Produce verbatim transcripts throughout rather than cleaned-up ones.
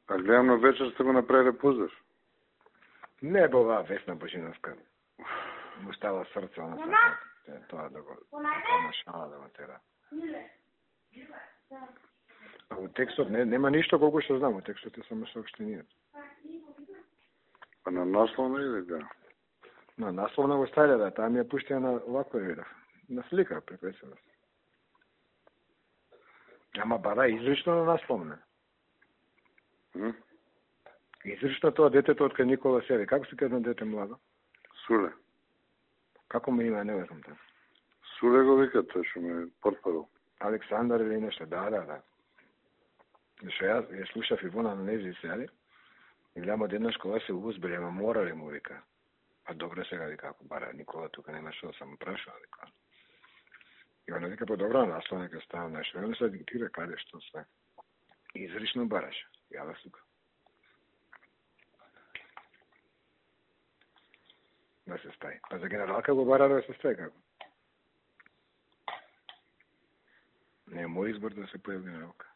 А гледам на вечер сте го направиле пузар. Не била Весна Божиновска. Му става срце на сакот. Тоа да го на шала да го тера. А во текстот не, нема ништо колку што знам, во текстот е само сообштенијата. А на насловна или да? На насловна го ставиле, да, таа ми ја пуштија на вакво видов. На слика препесена. Ама бара изрично на насловна. М? Изрично тоа детето од кај Никола Сери. Како се казва дете младо? Суле. Како му има, не знам тоа. Суле го вика, тој што ме портпарол. Александар или нешто, да, да, да. Зашто јас ја слушав Ивона на Нези Сери и гледам од еднаш кога се узбили, ама морали му вика. А добро сега вика, ако бара Никола тука нема што, само прашува вика. И она вика, по добро наслов нека става нешто. И он се диктира каде што све. Изрично бараше. Јава сука. Да се стаи. Па за генералка го бара да се стаи како? Не е мој избор да се појави генералка.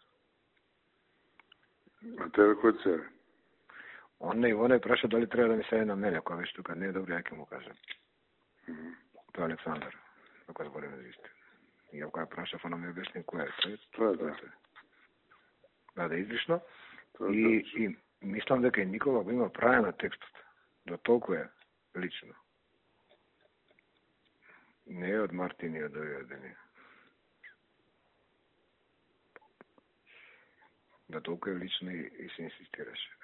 А тебе кој се? Он не Ивона праша дали треба да ми се на мене, кога веќе тука не е добро, ја ќе му кажам. Mm -hmm. Тоа е Александар, ако збориме за истина. И ако ја прашав, она ми објасни која е. Тоа е тоа, да. Да, да, излишно. Тоа, и, да. и мислам дека Никола го има праве на текстот. До толку е лично. Не е од Мартин и од овие дени. Да толку е лично и, и се инсистираше.